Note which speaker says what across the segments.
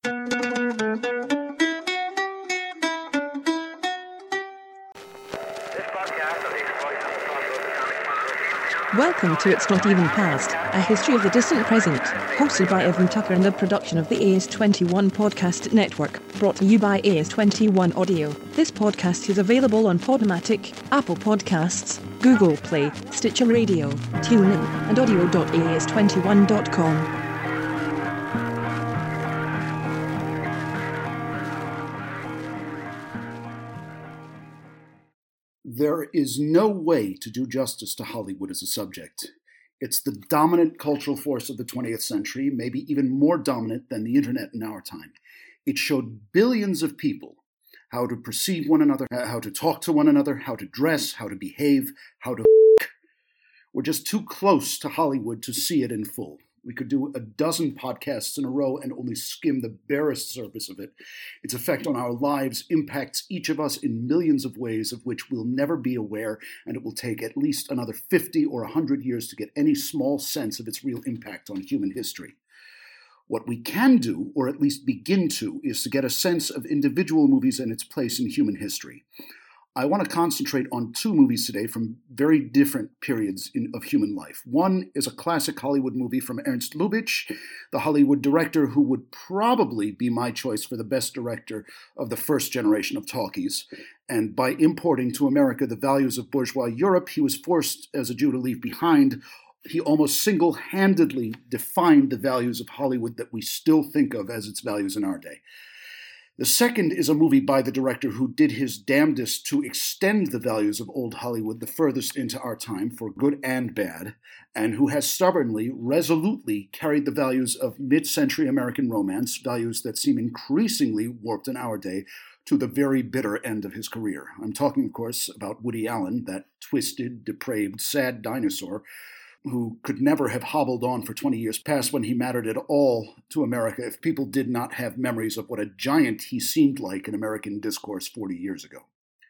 Speaker 1: Welcome to It's Not Even Past, a history of the distant present, hosted by Evan Tucker and a production of the AS21 Podcast Network, brought to you by AS21 Audio. This podcast is available on Podomatic, Apple Podcasts, Google Play, Stitcher Radio, TuneIn, and audio.as21.com.
Speaker 2: There is no way to do justice to Hollywood as a subject. It's the dominant cultural force of the 20th century, maybe even more dominant than the internet in our time. It showed billions of people how to perceive one another, how to talk to one another, how to dress, how to behave, how to f***. We're just too close to Hollywood to see it in full. We could do a dozen podcasts in a row and only skim the barest surface of it. Its effect on our lives impacts each of us in millions of ways of which we'll never be aware, and it will take at least another 50 or 100 years to get any small sense of its real impact on human history. What we can do, or at least begin to, is to get a sense of individual movies and its place in human history. I want to concentrate on two movies today from very different periods of human life. One is a classic Hollywood movie from Ernst Lubitsch, the Hollywood director who would probably be my choice for the best director of the first generation of talkies. And by importing to America the values of bourgeois Europe, he was forced as a Jew to leave behind. He almost single-handedly defined the values of Hollywood that we still think of as its values in our day. The second is a movie by the director who did his damnedest to extend the values of old Hollywood the furthest into our time, for good and bad, and who has stubbornly, resolutely carried the values of mid-century American romance, values that seem increasingly warped in our day, to the very bitter end of his career. I'm talking, of course, about Woody Allen, that twisted, depraved, sad dinosaur who could never have hobbled on for 20 years past when he mattered at all to America if people did not have memories of what a giant he seemed like in American discourse 40 years ago.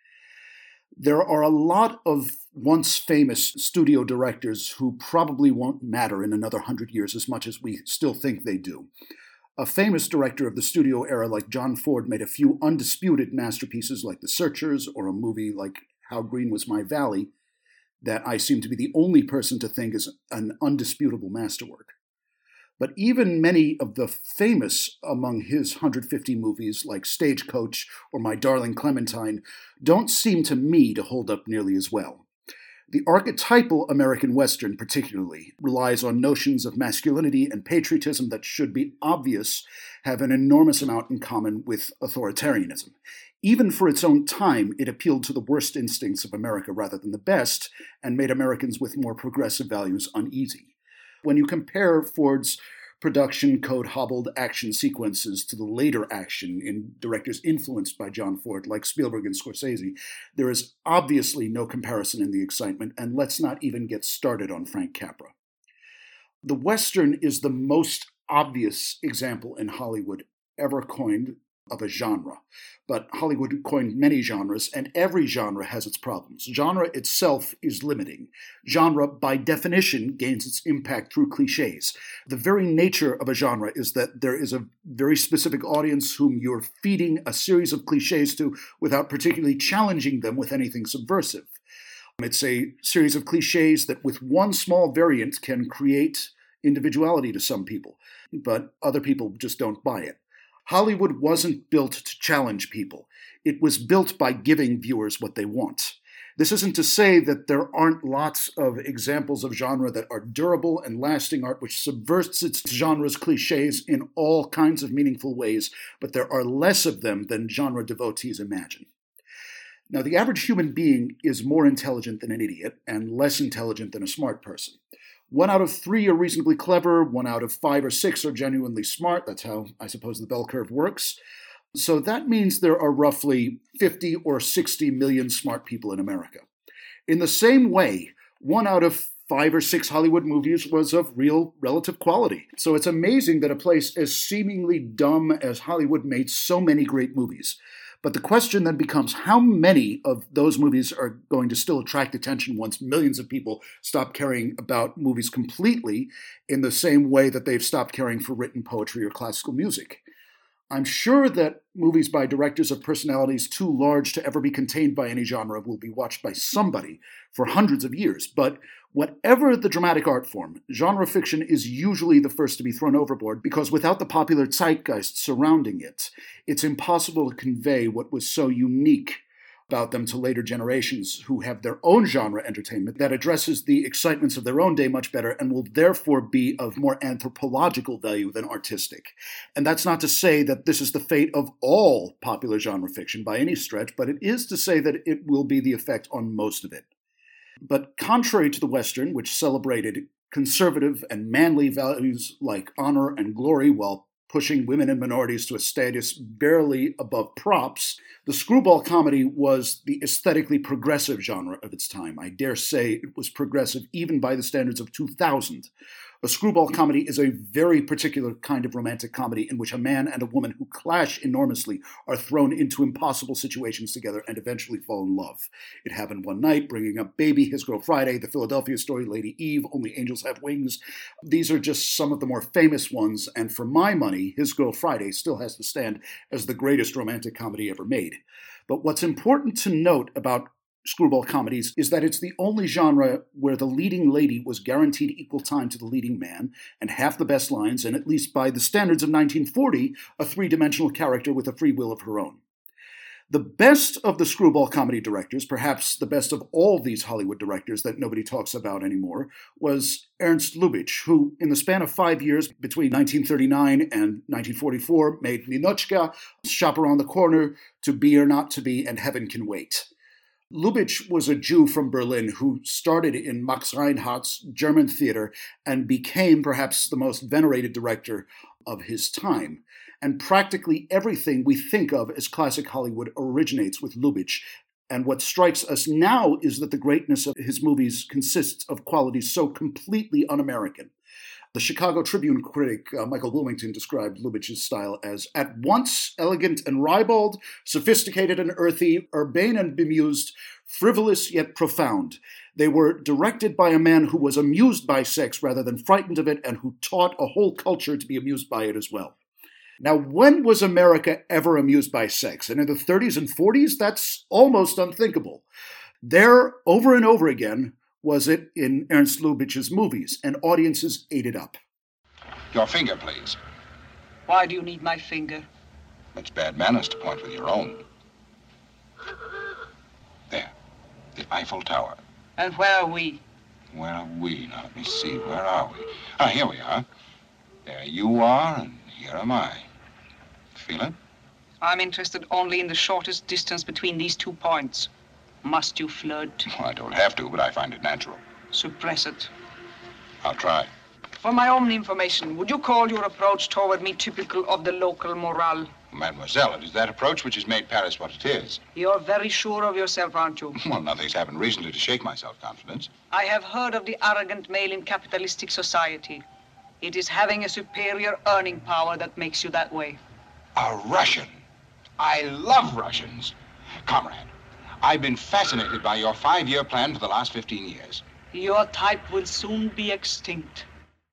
Speaker 2: There are a lot of once famous studio directors who probably won't matter in another 100 years as much as we still think they do. A famous director of the studio era like John Ford made a few undisputed masterpieces like The Searchers or a movie like How Green Was My Valley, that I seem to be the only person to think is an undisputable masterwork. But even many of the famous among his 150 movies, like Stagecoach or My Darling Clementine, don't seem to me to hold up nearly as well. The archetypal American Western, particularly, relies on notions of masculinity and patriotism that should be obvious have an enormous amount in common with authoritarianism. Even for its own time, it appealed to the worst instincts of America rather than the best, and made Americans with more progressive values uneasy. When you compare Ford's production code-hobbled action sequences to the later action in directors influenced by John Ford, like Spielberg and Scorsese, there is obviously no comparison in the excitement, and let's not even get started on Frank Capra. The Western is the most obvious example in Hollywood ever coined of a genre, but Hollywood coined many genres, and every genre has its problems. Genre itself is limiting. Genre, by definition, gains its impact through cliches. The very nature of a genre is that there is a very specific audience whom you're feeding a series of cliches to without particularly challenging them with anything subversive. It's a series of cliches that with one small variant can create individuality to some people, but other people just don't buy it. Hollywood wasn't built to challenge people. It was built by giving viewers what they want. This isn't to say that there aren't lots of examples of genre that are durable and lasting art which subverts its genre's cliches in all kinds of meaningful ways, but there are less of them than genre devotees imagine. Now, the average human being is more intelligent than an idiot and less intelligent than a smart person. 1 out of 3 are reasonably clever, 1 out of 5 or 6 are genuinely smart. That's how, I suppose, the bell curve works. So that means there are roughly 50 or 60 million smart people in America. In the same way, 1 out of 5 or 6 Hollywood movies was of real relative quality. So it's amazing that a place as seemingly dumb as Hollywood made so many great movies. But the question then becomes, how many of those movies are going to still attract attention once millions of people stop caring about movies completely in the same way that they've stopped caring for written poetry or classical music? I'm sure that movies by directors of personalities too large to ever be contained by any genre will be watched by somebody for hundreds of years, but whatever the dramatic art form, genre fiction is usually the first to be thrown overboard because without the popular zeitgeist surrounding it, it's impossible to convey what was so unique about them to later generations who have their own genre entertainment that addresses the excitements of their own day much better and will therefore be of more anthropological value than artistic. And that's not to say that this is the fate of all popular genre fiction by any stretch, but it is to say that it will be the effect on most of it. But contrary to the Western, which celebrated conservative and manly values like honor and glory while pushing women and minorities to a status barely above props, the screwball comedy was the aesthetically progressive genre of its time. I dare say it was progressive even by the standards of 2000. A screwball comedy is a very particular kind of romantic comedy in which a man and a woman who clash enormously are thrown into impossible situations together and eventually fall in love. It Happened One Night, Bringing Up Baby, His Girl Friday, The Philadelphia Story, Lady Eve, Only Angels Have Wings. These are just some of the more famous ones, and for my money, His Girl Friday still has to stand as the greatest romantic comedy ever made. But what's important to note about screwball comedies is that it's the only genre where the leading lady was guaranteed equal time to the leading man, and half the best lines, and at least by the standards of 1940, a three-dimensional character with a free will of her own. The best of the screwball comedy directors, perhaps the best of all these Hollywood directors that nobody talks about anymore, was Ernst Lubitsch, who, in the span of 5 years between 1939 and 1944, made Ninotchka, Shop Around the Corner, To Be or Not to Be, and Heaven Can Wait. Lubitsch was a Jew from Berlin who started in Max Reinhardt's German theater and became perhaps the most venerated director of his time. And practically everything we think of as classic Hollywood originates with Lubitsch. And what strikes us now is that the greatness of his movies consists of qualities so completely un-American. The Chicago Tribune critic Michael Wilmington described Lubitsch's style as at once elegant and ribald, sophisticated and earthy, urbane and bemused, frivolous yet profound. They were directed by a man who was amused by sex rather than frightened of it, and who taught a whole culture to be amused by it as well. Now, when was America ever amused by sex? And in the 30s and 40s, that's almost unthinkable. There, over and over again, was it in Ernst Lubitsch's movies, and audiences ate it up.
Speaker 3: Your finger, please.
Speaker 4: Why do you need my finger?
Speaker 3: It's bad manners to point with your own. There, the Eiffel Tower.
Speaker 4: And where are we?
Speaker 3: Where are we? Now, let me see. Where are we? Ah, here we are. There you are, and here am I. Feel it?
Speaker 4: I'm interested only in the shortest distance between these 2 points. Must you flirt?
Speaker 3: Well, I don't have to, but I find it natural.
Speaker 4: Suppress it.
Speaker 3: I'll try.
Speaker 4: For my own information, would you call your approach toward me typical of the local morale?
Speaker 3: Mademoiselle, it is that approach which has made Paris what it is.
Speaker 4: You're very sure of yourself, aren't you?
Speaker 3: Well, nothing's happened recently to shake my self-confidence.
Speaker 4: I have heard of the arrogant male in capitalistic society. It is having a superior earning power that makes you that way.
Speaker 3: A Russian. I love Russians. Comrade, I've been fascinated by your 5-year plan for the last 15 years.
Speaker 4: Your type will soon be extinct.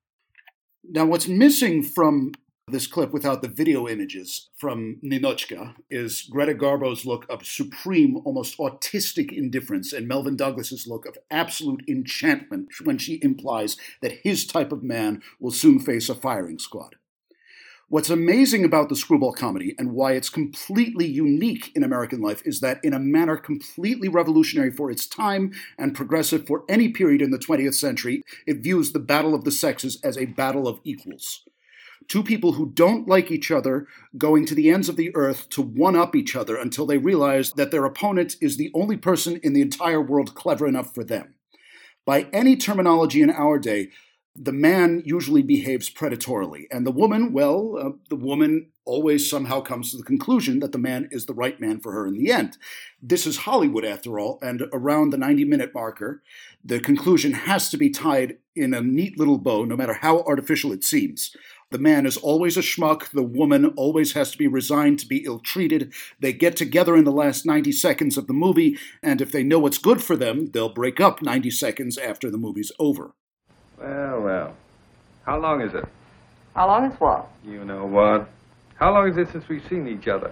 Speaker 2: Now, what's missing from this clip without the video images from Ninotchka is Greta Garbo's look of supreme, almost autistic indifference and Melvyn Douglas's look of absolute enchantment when she implies that his type of man will soon face a firing squad. What's amazing about the screwball comedy and why it's completely unique in American life is that in a manner completely revolutionary for its time and progressive for any period in the 20th century, it views the battle of the sexes as a battle of equals. Two people who don't like each other going to the ends of the earth to one-up each other until they realize that their opponent is the only person in the entire world clever enough for them. By any terminology in our day, the man usually behaves predatorily, and the woman, the woman always somehow comes to the conclusion that the man is the right man for her in the end. This is Hollywood, after all, and around the 90-minute marker, the conclusion has to be tied in a neat little bow, no matter how artificial it seems. The man is always a schmuck, the woman always has to be resigned to be ill-treated, they get together in the last 90 seconds of the movie, and if they know what's good for them, they'll break up 90 seconds after the movie's over.
Speaker 5: Well. How long is it?
Speaker 6: How long is what?
Speaker 5: You know what? How long is it since we've seen each other?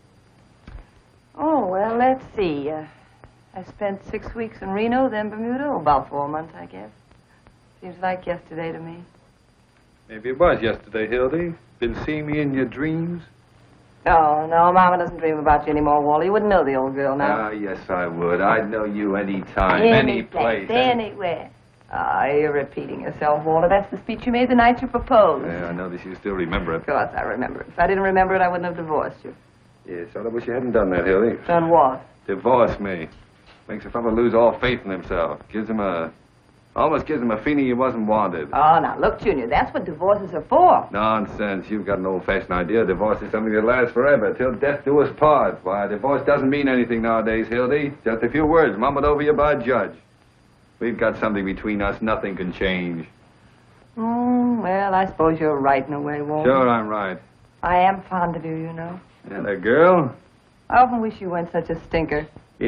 Speaker 6: Oh, well, let's see. I spent 6 weeks in Reno, then Bermuda. Oh, about 4 months, I guess. Seems like yesterday to me.
Speaker 5: Maybe it was yesterday, Hildy. Been seeing me in your dreams?
Speaker 6: Oh, no, Mama doesn't dream about you anymore, Wally. You wouldn't know the old girl now.
Speaker 5: Ah, yes, I would. I'd know you any time, any place.
Speaker 6: Anywhere. Ah, you're repeating yourself, Walter. That's the speech you made the night you proposed.
Speaker 5: Yeah, I know that you still remember it.
Speaker 6: Of course I remember it. If I didn't remember it, I wouldn't have divorced you.
Speaker 5: Yes, I wish you hadn't done that, Hildy.
Speaker 6: Done what?
Speaker 5: Divorce me. Makes a fellow lose all faith in himself. Almost gives him a feeling he wasn't wanted.
Speaker 6: Oh, now, look, Junior, that's what divorces are for.
Speaker 5: Nonsense. You've got an old-fashioned idea. Divorce is something that lasts forever, till death do us part. Why, a divorce doesn't mean anything nowadays, Hildy. Just a few words mumbled over you by a judge. We've got something between us nothing can change.
Speaker 6: Well, I suppose you're right in a way, Walter.
Speaker 5: Sure, I'm right.
Speaker 6: I am fond of you, you know.
Speaker 5: And a girl?
Speaker 6: I often wish you weren't such a stinker.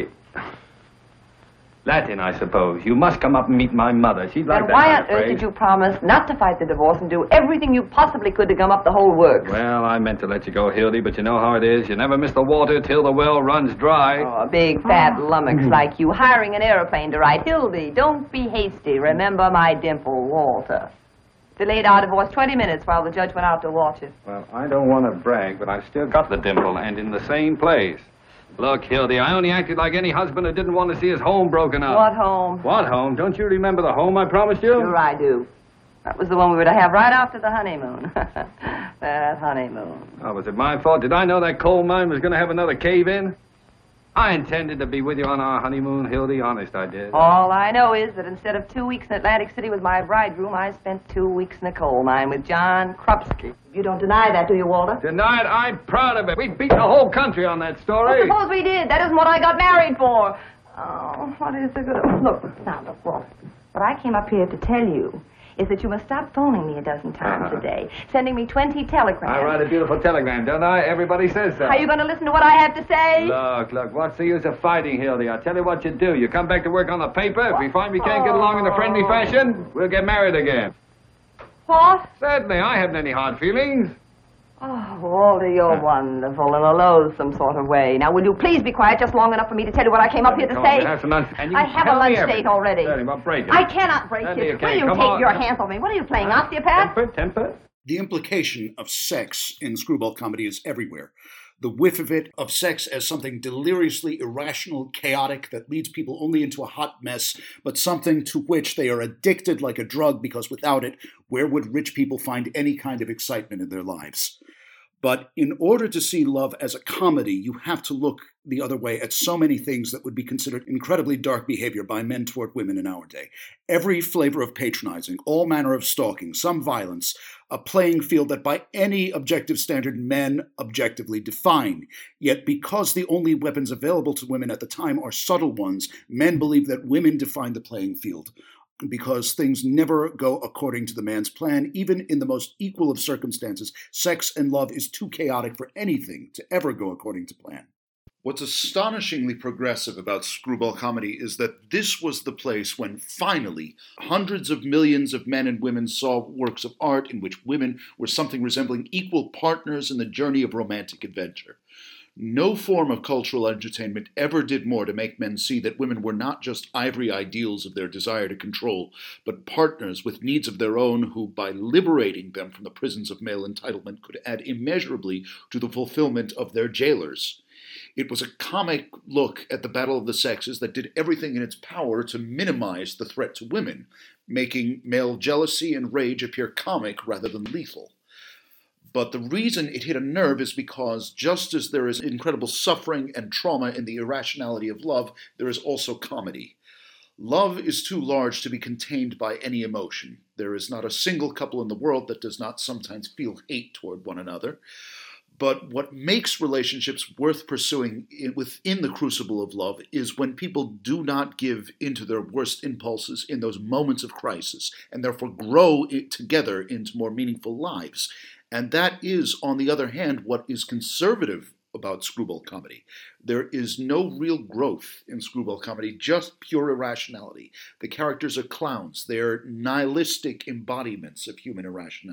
Speaker 5: Latin, I suppose. You must come up and meet my mother. She'd like
Speaker 6: Then
Speaker 5: that.
Speaker 6: why on earth did you promise not to fight the divorce and do everything you possibly could to gum up the whole works?
Speaker 5: Well, I meant to let you go, Hildy, but you know how it is. You never miss the water till the well runs dry.
Speaker 6: Oh, a big fat lummox like you hiring an airplane to ride. Hildy, don't be hasty. Remember my dimple, Walter. Delayed our divorce 20 minutes while the judge went out to watch it.
Speaker 5: Well, I don't want to brag, but I've still got the dimple, and in the same place. Look, Hildy, I only acted like any husband who didn't want to see his home broken up.
Speaker 6: What home?
Speaker 5: What home? Don't you remember the home I promised you?
Speaker 6: Sure I do. That was the one we were to have right after the honeymoon. That honeymoon.
Speaker 5: Oh, was it my fault? Did I know that coal mine was going to have another cave-in? I intended to be with you on our honeymoon, Hildy. Honest, I did.
Speaker 6: All I know is that instead of 2 weeks in Atlantic City with my bridegroom, I spent 2 weeks in a coal mine with John Krupski. You don't deny that, do you, Walter?
Speaker 5: Deny it? I'm proud of it. We beat the whole country on that story.
Speaker 6: Well, suppose we did. That isn't what I got married for. Oh, what is the good of... Look, Walter. What I came up here to tell you is that you must stop phoning me a dozen times a day, sending me 20 telegrams.
Speaker 5: I write a beautiful telegram, don't I? Everybody says so.
Speaker 6: Are you going to listen to what I have to say?
Speaker 5: Look, what's the use of fighting, Hildy? I'll tell you what you do. You come back to work on the paper. If we find we can't get along in a friendly fashion, we'll get married again.
Speaker 6: What?
Speaker 5: Certainly, I haven't any hard feelings.
Speaker 6: Oh, Walter, you're wonderful in a loathsome sort of way. Now, will you please be quiet just long enough for me to tell you what I came up here to say? I have a lunch date already.
Speaker 5: Well, break it.
Speaker 6: I cannot break it. Will you take your hands off me? What are you playing, osteopath?
Speaker 5: Temper.
Speaker 2: The implication of sex in screwball comedy is everywhere. The whiff of it, of sex as something deliriously irrational, chaotic, that leads people only into a hot mess, but something to which they are addicted like a drug, because without it, where would rich people find any kind of excitement in their lives? But in order to see love as a comedy, you have to look the other way at so many things that would be considered incredibly dark behavior by men toward women in our day. Every flavor of patronizing, all manner of stalking, some violence, a playing field that by any objective standard men objectively define. Yet because the only weapons available to women at the time are subtle ones, men believe that women define the playing field. Because things never go according to the man's plan, even in the most equal of circumstances, sex and love is too chaotic for anything to ever go according to plan. What's astonishingly progressive about screwball comedy is that this was the place when finally hundreds of millions of men and women saw works of art in which women were something resembling equal partners in the journey of romantic adventure. No form of cultural entertainment ever did more to make men see that women were not just ivory ideals of their desire to control, but partners with needs of their own who, by liberating them from the prisons of male entitlement, could add immeasurably to the fulfillment of their jailers. It was a comic look at the battle of the sexes that did everything in its power to minimize the threat to women, making male jealousy and rage appear comic rather than lethal. But the reason it hit a nerve is because just as there is incredible suffering and trauma in the irrationality of love, there is also comedy. Love is too large to be contained by any emotion. There is not a single couple in the world that does not sometimes feel hate toward one another. But what makes relationships worth pursuing within the crucible of love is when people do not give into their worst impulses in those moments of crisis, and therefore grow together into more meaningful lives. And that is, on the other hand, what is conservative about screwball comedy. There is no real growth in screwball comedy, just pure irrationality. The characters are clowns. They're nihilistic embodiments of human irrationality.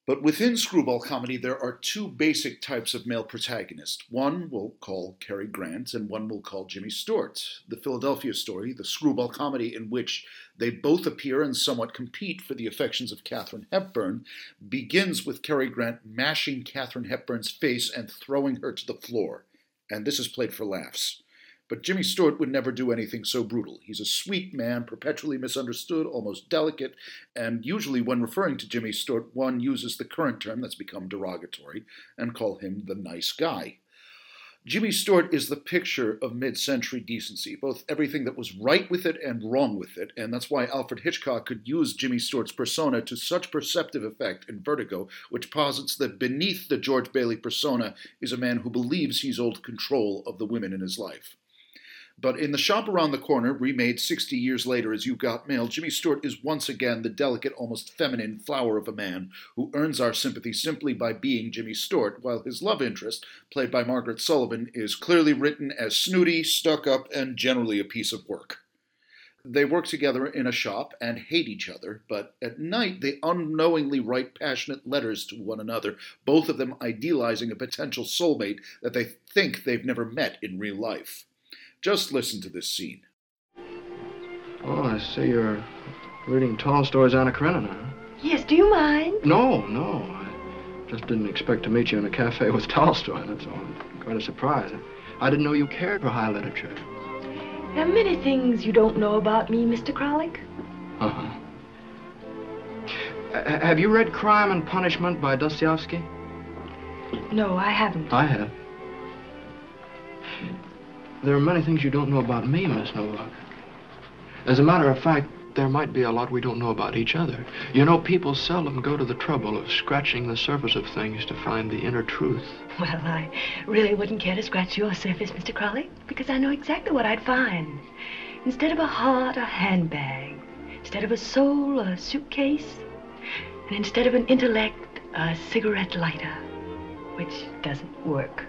Speaker 2: But within screwball comedy, there are two basic types of male protagonist. One we'll call Cary Grant, and one we'll call Jimmy Stewart. The Philadelphia Story, the screwball comedy in which they both appear and somewhat compete for the affections of Katharine Hepburn, begins with Cary Grant mashing Katharine Hepburn's face and throwing her to the floor. And this is played for laughs. But Jimmy Stewart would never do anything so brutal. He's a sweet man, perpetually misunderstood, almost delicate, and usually when referring to Jimmy Stewart, one uses the current term that's become derogatory and call him the nice guy. Jimmy Stewart is the picture of mid-century decency, both everything that was right with it and wrong with it, and that's why Alfred Hitchcock could use Jimmy Stewart's persona to such perceptive effect in Vertigo, which posits that beneath the George Bailey persona is a man who believes he's owed control of the women in his life. But in The Shop Around the Corner, remade 60 years later as You've Got Mail, Jimmy Stewart is once again the delicate, almost feminine flower of a man who earns our sympathy simply by being Jimmy Stewart, while his love interest, played by Margaret Sullivan, is clearly written as snooty, stuck-up, and generally a piece of work. They work together in a shop and hate each other, but at night they unknowingly write passionate letters to one another, both of them idealizing a potential soulmate that they think they've never met in real life. Just listen to this scene.
Speaker 7: Oh, I see you're reading Tolstoy's Anna Karenina, huh?
Speaker 6: Yes, do you mind?
Speaker 7: No. I just didn't expect to meet you in a cafe with Tolstoy, that's all. Quite a surprise. I didn't know you cared for high literature.
Speaker 6: There are many things you don't know about me, Mr. Kralik.
Speaker 7: Uh-huh. Have you read Crime and Punishment by Dostoevsky?
Speaker 6: No, I haven't.
Speaker 7: I have. There are many things you don't know about me, Miss Novak. As a matter of fact, there might be a lot we don't know about each other. You know, people seldom go to the trouble of scratching the surface of things to find the inner truth.
Speaker 6: Well, I really wouldn't care to scratch your surface, Mr. Crowley, because I know exactly what I'd find. Instead of a heart, a handbag. Instead of a soul, a suitcase. And instead of an intellect, a cigarette lighter, which doesn't work.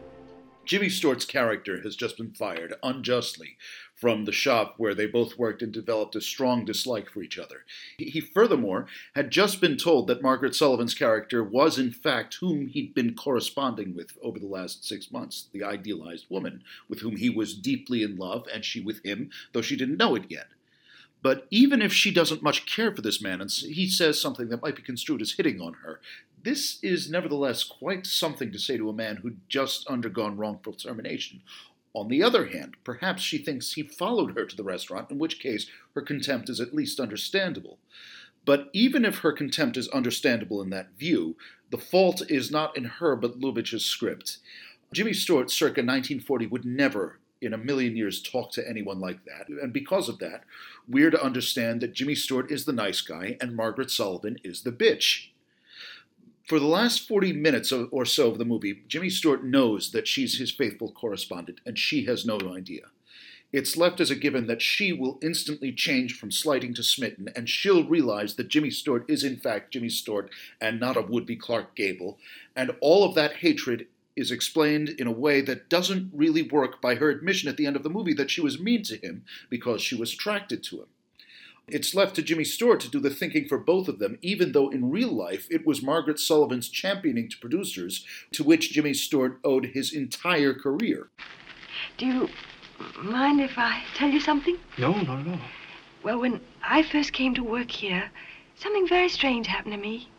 Speaker 2: Jimmy Stewart's character has just been fired, unjustly, from the shop where they both worked and developed a strong dislike for each other. He furthermore had just been told that Margaret Sullivan's character was in fact whom he'd been corresponding with over the last 6 months, the idealized woman, with whom he was deeply in love, and she with him, though she didn't know it yet. But even if she doesn't much care for this man, and he says something that might be construed as hitting on her, this is nevertheless quite something to say to a man who'd just undergone wrongful termination. On the other hand, perhaps she thinks he followed her to the restaurant, in which case her contempt is at least understandable. But even if her contempt is understandable in that view, the fault is not in her but Lubitsch's script. Jimmy Stewart, circa 1940, would never in a million years talk to anyone like that, and because of that, we're to understand that Jimmy Stewart is the nice guy and Margaret Sullivan is the bitch. For the last 40 minutes or so of the movie, Jimmy Stewart knows that she's his faithful correspondent, and she has no idea. It's left as a given that she will instantly change from slighting to smitten, and she'll realize that Jimmy Stewart is in fact Jimmy Stewart and not a would-be Clark Gable, and all of that hatred is explained in a way that doesn't really work by her admission at the end of the movie that she was mean to him because she was attracted to him. It's left to Jimmy Stewart to do the thinking for both of them, even though in real life it was Margaret Sullivan's championing to producers to which Jimmy Stewart owed his entire career.
Speaker 6: Do you mind if I tell you something?
Speaker 7: No, not at all.
Speaker 6: Well, when I first came to work here, something very strange happened to me.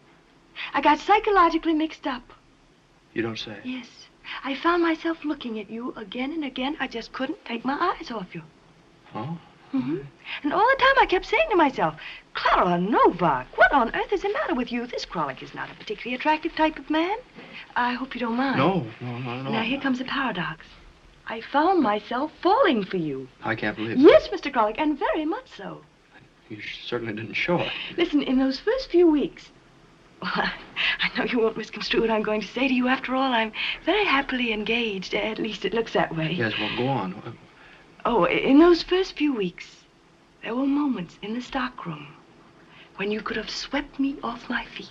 Speaker 6: I got psychologically mixed up.
Speaker 7: You don't say?
Speaker 6: Yes. I found myself looking at you again and again. I just couldn't take my eyes off you.
Speaker 7: Oh?
Speaker 6: Mm-hmm. And all the time I kept saying to myself, Clara Novak, what on earth is the matter with you? This Kralik is not a particularly attractive type of man. I hope you don't mind.
Speaker 7: No.
Speaker 6: Now, here comes the paradox. I found myself falling for you.
Speaker 7: I can't believe it.
Speaker 6: Yes, Mr. Kralik, and very much so.
Speaker 7: You certainly didn't show it.
Speaker 6: Listen, in those first few weeks, well, I know you won't misconstrue what I'm going to say to you. After all, I'm very happily engaged. At least it looks that way.
Speaker 7: Yes, well, go on.
Speaker 6: Oh, in those first few weeks, there were moments in the stockroom when you could have swept me off my feet.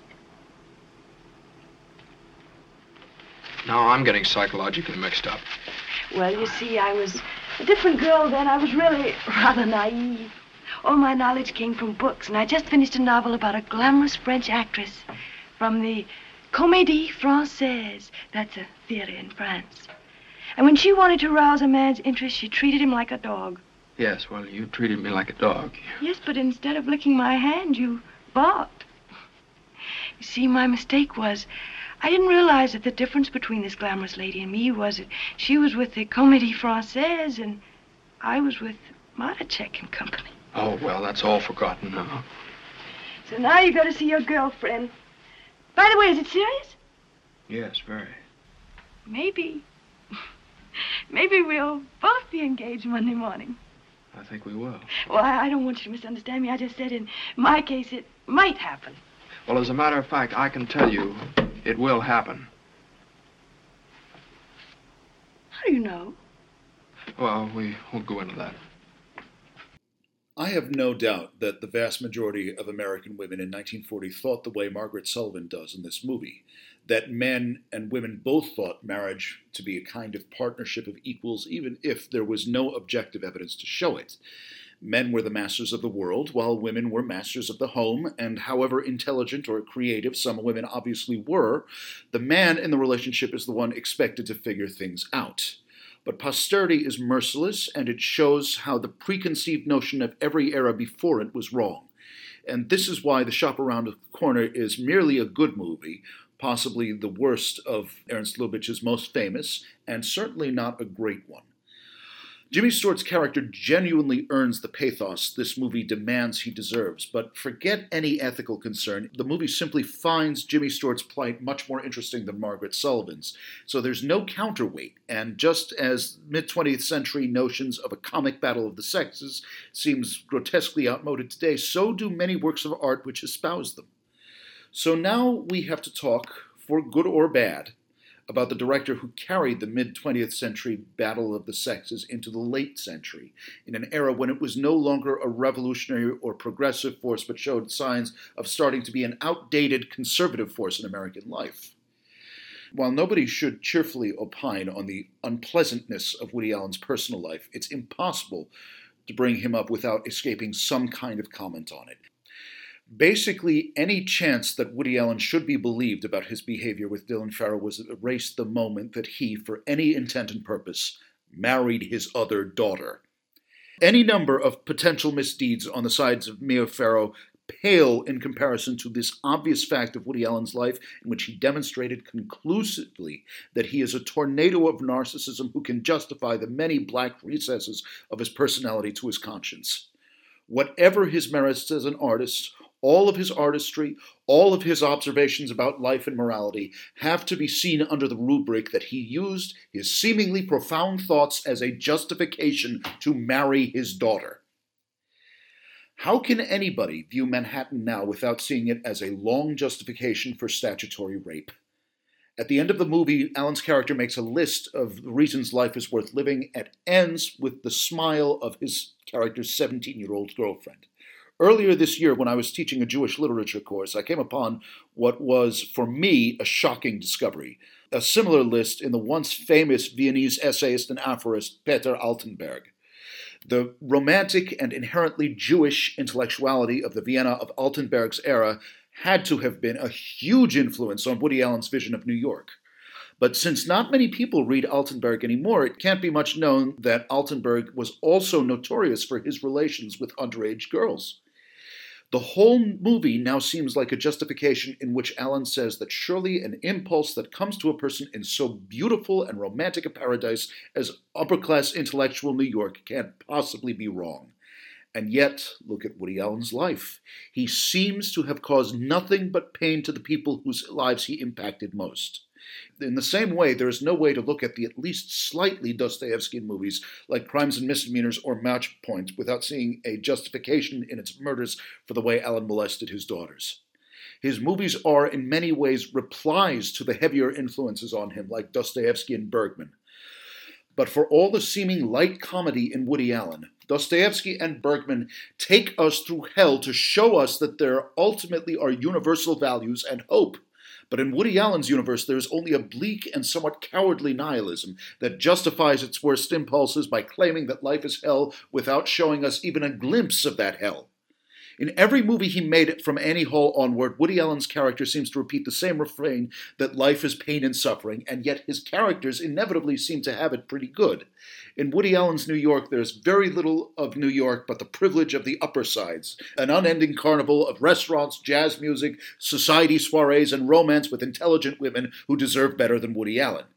Speaker 7: Now I'm getting psychologically mixed up.
Speaker 6: Well, you see, I was a different girl then. I was really rather naive. All my knowledge came from books, and I just finished a novel about a glamorous French actress
Speaker 8: from the Comédie Française. That's a theater in France. And when she wanted to rouse a man's interest, she treated him like a dog.
Speaker 7: Yes, well, you treated me like a dog.
Speaker 8: Yes, but instead of licking my hand, you barked. You see, my mistake was I didn't realize that the difference between this glamorous lady and me was that she was with the Comédie Française and I was with Maracek and Company.
Speaker 7: Oh, well, that's all forgotten now.
Speaker 8: So now you got to see your girlfriend. By the way, is it serious?
Speaker 7: Yes, very.
Speaker 8: Maybe we'll both be engaged Monday morning.
Speaker 7: I think we will.
Speaker 8: Well, I don't want you to misunderstand me. I just said in my case it might happen.
Speaker 7: Well, as a matter of fact, I can tell you it will happen.
Speaker 8: How do you know?
Speaker 7: Well, we won't go into that.
Speaker 2: I have no doubt that the vast majority of American women in 1940 thought the way Margaret Sullivan does in this movie, that men and women both thought marriage to be a kind of partnership of equals, even if there was no objective evidence to show it. Men were the masters of the world, while women were masters of the home, and however intelligent or creative some women obviously were, the man in the relationship is the one expected to figure things out. But posterity is merciless, and it shows how the preconceived notion of every era before it was wrong. And this is why The Shop Around the Corner is merely a good movie, possibly the worst of Ernst Lubitsch's most famous, and certainly not a great one. Jimmy Stewart's character genuinely earns the pathos this movie demands he deserves, but forget any ethical concern. The movie simply finds Jimmy Stewart's plight much more interesting than Margaret Sullivan's, so there's no counterweight, and just as mid-20th century notions of a comic battle of the sexes seems grotesquely outmoded today, so do many works of art which espouse them. So now we have to talk, for good or bad, about the director who carried the mid-20th century battle of the sexes into the late century, in an era when it was no longer a revolutionary or progressive force, but showed signs of starting to be an outdated conservative force in American life. While nobody should cheerfully opine on the unpleasantness of Woody Allen's personal life, it's impossible to bring him up without escaping some kind of comment on it. Basically, any chance that Woody Allen should be believed about his behavior with Dylan Farrow was erased the moment that he, for any intent and purpose, married his other daughter. Any number of potential misdeeds on the sides of Mia Farrow pale in comparison to this obvious fact of Woody Allen's life, in which he demonstrated conclusively that he is a tornado of narcissism who can justify the many black recesses of his personality to his conscience. Whatever his merits as an artist, all of his artistry, all of his observations about life and morality have to be seen under the rubric that he used his seemingly profound thoughts as a justification to marry his daughter. How can anybody view Manhattan Now without seeing it as a long justification for statutory rape? At the end of the movie, Allen's character makes a list of the reasons life is worth living and ends with the smile of his character's 17-year-old girlfriend. Earlier this year, when I was teaching a Jewish literature course, I came upon what was, for me, a shocking discovery. A similar list in the once famous Viennese essayist and aphorist Peter Altenberg. The romantic and inherently Jewish intellectuality of the Vienna of Altenberg's era had to have been a huge influence on Woody Allen's vision of New York. But since not many people read Altenberg anymore, it can't be much known that Altenberg was also notorious for his relations with underage girls. The whole movie now seems like a justification in which Allen says that surely an impulse that comes to a person in so beautiful and romantic a paradise as upper-class intellectual New York can't possibly be wrong. And yet, look at Woody Allen's life. He seems to have caused nothing but pain to the people whose lives he impacted most. In the same way, there is no way to look at the at least slightly Dostoevskian movies like Crimes and Misdemeanors or Match Point without seeing a justification in its murders for the way Allen molested his daughters. His movies are in many ways replies to the heavier influences on him like Dostoevsky and Bergman. But for all the seeming light comedy in Woody Allen, Dostoevsky and Bergman take us through hell to show us that there ultimately are universal values and hope. But in Woody Allen's universe, there is only a bleak and somewhat cowardly nihilism that justifies its worst impulses by claiming that life is hell without showing us even a glimpse of that hell. In every movie he made from Annie Hall onward, Woody Allen's character seems to repeat the same refrain that life is pain and suffering, and yet his characters inevitably seem to have it pretty good. In Woody Allen's New York, there's very little of New York but the privilege of the upper sides, an unending carnival of restaurants, jazz music, society soirees, and romance with intelligent women who deserve better than Woody Allen.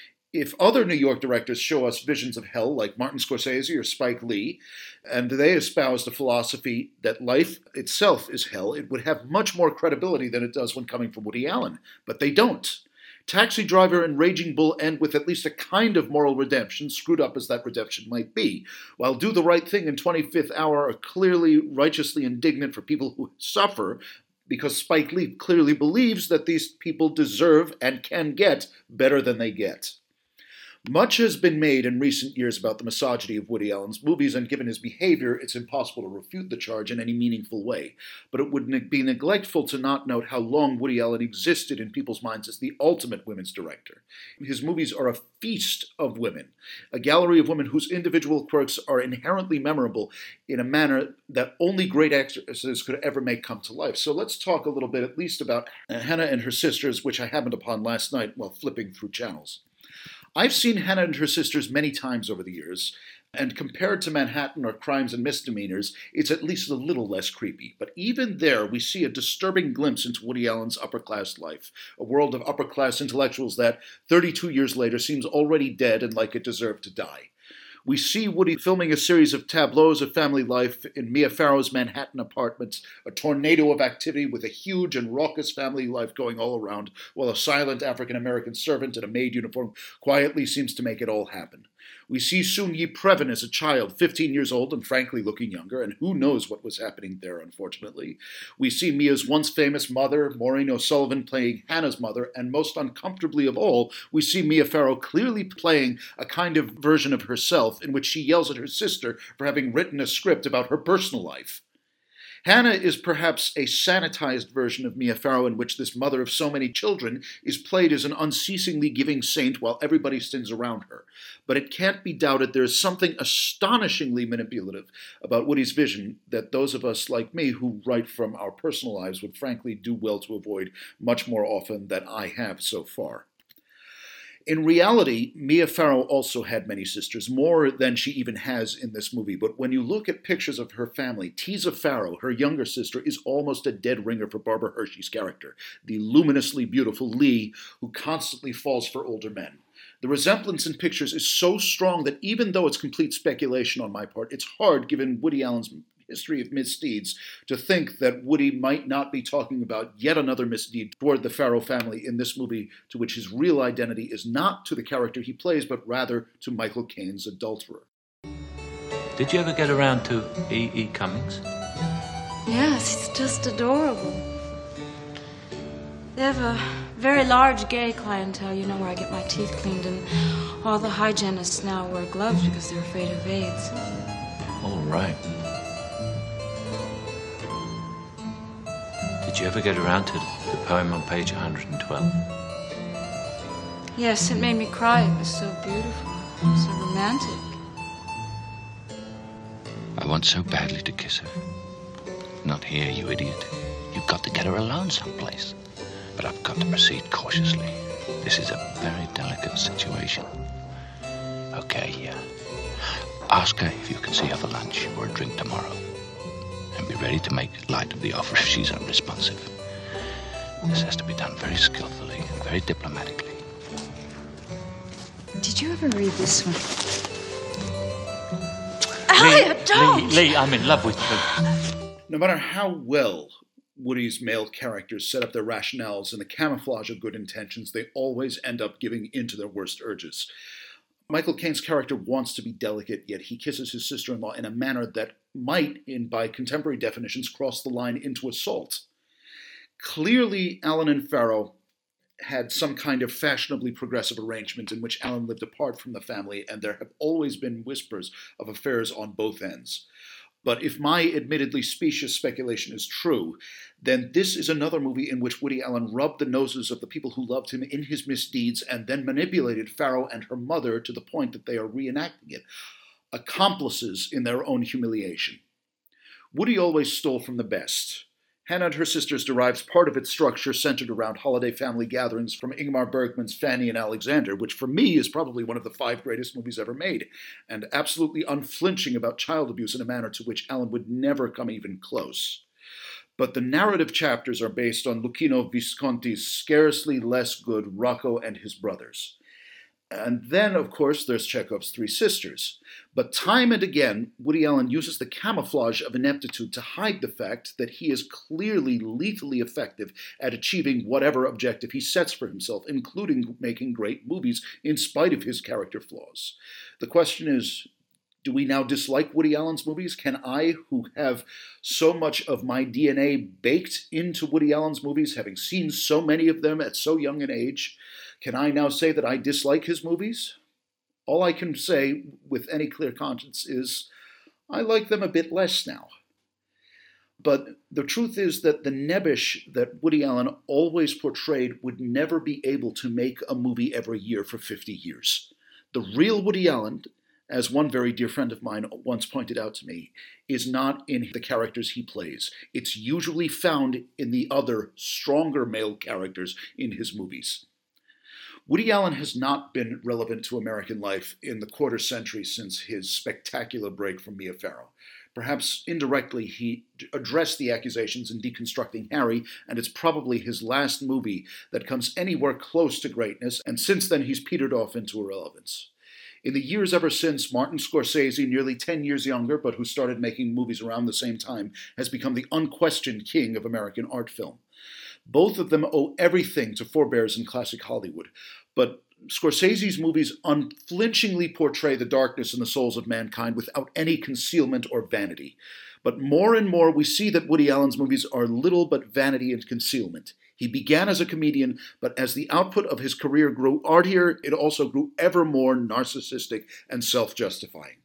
Speaker 2: If other New York directors show us visions of hell, like Martin Scorsese or Spike Lee, and they espouse the philosophy that life itself is hell, it would have much more credibility than it does when coming from Woody Allen. But they don't. Taxi Driver and Raging Bull end with at least a kind of moral redemption, screwed up as that redemption might be, while Do the Right Thing and 25th Hour are clearly righteously indignant for people who suffer, because Spike Lee clearly believes that these people deserve and can get better than they get. Much has been made in recent years about the misogyny of Woody Allen's movies, and given his behavior, it's impossible to refute the charge in any meaningful way. But it would be neglectful to not note how long Woody Allen existed in people's minds as the ultimate women's director. His movies are a feast of women, a gallery of women whose individual quirks are inherently memorable in a manner that only great actresses could ever make come to life. So let's talk a little bit at least about Hannah and Her Sisters, which I happened upon last night while flipping through channels. I've seen Hannah and Her Sisters many times over the years, and compared to Manhattan or Crimes and Misdemeanors, it's at least a little less creepy. But even there, we see a disturbing glimpse into Woody Allen's upper-class life, a world of upper-class intellectuals that, 32 years later, seems already dead and like it deserved to die. We see Woody filming a series of tableaus of family life in Mia Farrow's Manhattan apartments, a tornado of activity with a huge and raucous family life going all around, while a silent African-American servant in a maid uniform quietly seems to make it all happen. We see Soon-Yi Previn as a child, 15 years old and frankly looking younger, and who knows what was happening there, unfortunately. We see Mia's once famous mother, Maureen O'Sullivan, playing Hannah's mother, and most uncomfortably of all, we see Mia Farrow clearly playing a kind of version of herself in which she yells at her sister for having written a script about her personal life. Hannah is perhaps a sanitized version of Mia Farrow, in which this mother of so many children is played as an unceasingly giving saint while everybody stands around her. But it can't be doubted there is something astonishingly manipulative about Woody's vision that those of us like me who write from our personal lives would frankly do well to avoid much more often than I have so far. In reality, Mia Farrow also had many sisters, more than she even has in this movie. But when you look at pictures of her family, Tisa Farrow, her younger sister, is almost a dead ringer for Barbara Hershey's character, the luminously beautiful Lee, who constantly falls for older men. The resemblance in pictures is so strong that even though it's complete speculation on my part, it's hard, given Woody Allen's history of misdeeds, to think that Woody might not be talking about yet another misdeed toward the Farrow family in this movie, to which his real identity is not to the character he plays, but rather to Michael Caine's adulterer.
Speaker 9: Did you ever get around to E.E. Cummings?
Speaker 8: Yes, he's just adorable. They have a very large gay clientele, you know, where I get my teeth cleaned, and all the hygienists now wear gloves because they're afraid of AIDS.
Speaker 9: All right. Did you ever get around to the poem on page 112?
Speaker 8: Yes, it made me cry. It was so beautiful, so romantic.
Speaker 9: I want so badly to kiss her. Not here, you idiot. You've got to get her alone someplace. But I've got to proceed cautiously. This is a very delicate situation. Okay, ask her if you can see her for lunch or a drink tomorrow. And be ready to make light of the offer if she's unresponsive. This has to be done very skillfully and very diplomatically.
Speaker 8: Did you ever read this one?
Speaker 9: Lee, I'm in love with you.
Speaker 2: No matter how well Woody's male characters set up their rationales in the camouflage of good intentions, they always end up giving in to their worst urges. Michael Caine's character wants to be delicate, yet he kisses his sister-in-law in a manner that might, by contemporary definitions, cross the line into assault. Clearly, Allen and Farrow had some kind of fashionably progressive arrangement in which Allen lived apart from the family, and there have always been whispers of affairs on both ends. But if my admittedly specious speculation is true, then this is another movie in which Woody Allen rubbed the noses of the people who loved him in his misdeeds and then manipulated Farrow and her mother to the point that they are reenacting it, accomplices in their own humiliation. Woody always stole from the best. Hannah and Her Sisters derives part of its structure centered around holiday family gatherings from Ingmar Bergman's Fanny and Alexander, which for me is probably one of the 5 greatest movies ever made, and absolutely unflinching about child abuse in a manner to which Allen would never come even close. But the narrative chapters are based on Luchino Visconti's scarcely less good Rocco and His Brothers. And then, of course, there's Chekhov's 3 Sisters. But time and again, Woody Allen uses the camouflage of ineptitude to hide the fact that he is clearly lethally effective at achieving whatever objective he sets for himself, including making great movies in spite of his character flaws. The question is, do we now dislike Woody Allen's movies? Can I, who have so much of my DNA baked into Woody Allen's movies, having seen so many of them at so young an age, can I now say that I dislike his movies? All I can say with any clear conscience is I like them a bit less now. But the truth is that the nebbish that Woody Allen always portrayed would never be able to make a movie every year for 50 years. The real Woody Allen, as one very dear friend of mine once pointed out to me, is not in the characters he plays. It's usually found in the other, stronger male characters in his movies. Woody Allen has not been relevant to American life in the quarter century since his spectacular break from Mia Farrow. Perhaps indirectly he addressed the accusations in Deconstructing Harry, and it's probably his last movie that comes anywhere close to greatness, and since then he's petered off into irrelevance. In the years ever since, Martin Scorsese, nearly 10 years younger, but who started making movies around the same time, has become the unquestioned king of American art film. Both of them owe everything to forebears in classic Hollywood, but Scorsese's movies unflinchingly portray the darkness in the souls of mankind without any concealment or vanity. But more and more we see that Woody Allen's movies are little but vanity and concealment. He began as a comedian, but as the output of his career grew artier, it also grew ever more narcissistic and self-justifying.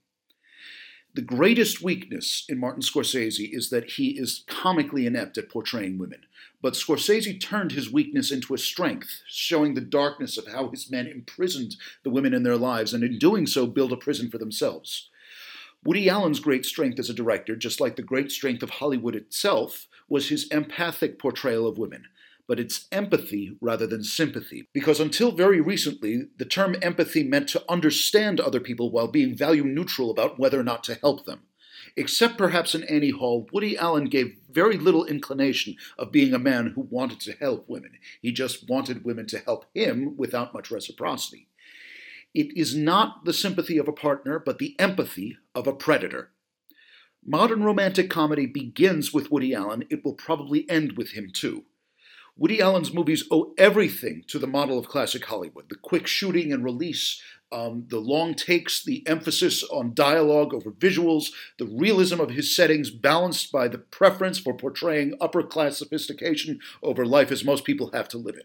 Speaker 2: The greatest weakness in Martin Scorsese is that he is comically inept at portraying women. But Scorsese turned his weakness into a strength, showing the darkness of how his men imprisoned the women in their lives, and in doing so built a prison for themselves. Woody Allen's great strength as a director, just like the great strength of Hollywood itself, was his empathic portrayal of women. But it's empathy rather than sympathy, because until very recently, the term empathy meant to understand other people while being value neutral about whether or not to help them. Except perhaps in Annie Hall, Woody Allen gave very little inclination of being a man who wanted to help women. He just wanted women to help him without much reciprocity. It is not the sympathy of a partner, but the empathy of a predator. Modern romantic comedy begins with Woody Allen. It will probably end with him too. Woody Allen's movies owe everything to the model of classic Hollywood, the quick shooting and release, the long takes, the emphasis on dialogue over visuals, the realism of his settings balanced by the preference for portraying upper-class sophistication over life as most people have to live in.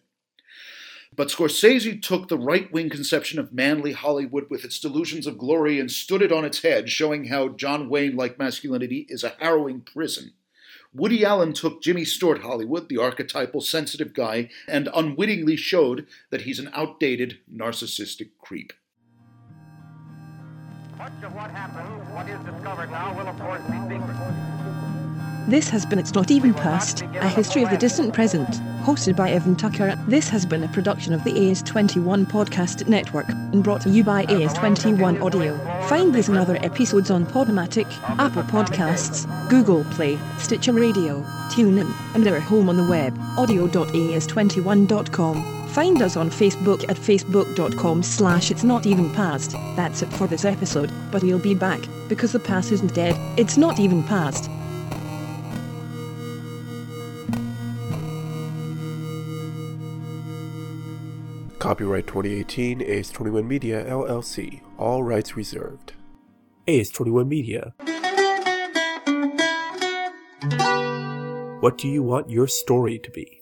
Speaker 2: But Scorsese took the right-wing conception of manly Hollywood with its delusions of glory and stood it on its head, showing how John Wayne-like masculinity is a harrowing prison. Woody Allen took Jimmy Stewart Hollywood, the archetypal sensitive guy, and unwittingly showed that he's an outdated, narcissistic creep.
Speaker 10: Much of what happened, what is discovered now, will of course be secret.
Speaker 1: This has been It's Not Even Past, a history of the distant present, hosted by Evan Tucker. This has been a production of the AS21 Podcast Network and brought to you by AS21 Audio. Find these and other episodes on Podomatic, Apple Podcasts, Google Play, Stitcher Radio, TuneIn, and our home on the web, audio.as21.com. Find us on Facebook at facebook.com/It's Not Even Past. That's it for this episode, but we'll be back, because the past isn't dead, it's not even past.
Speaker 11: Copyright 2018 AS21 Media, LLC. All rights reserved. AS21 Media. What do you want your story to be?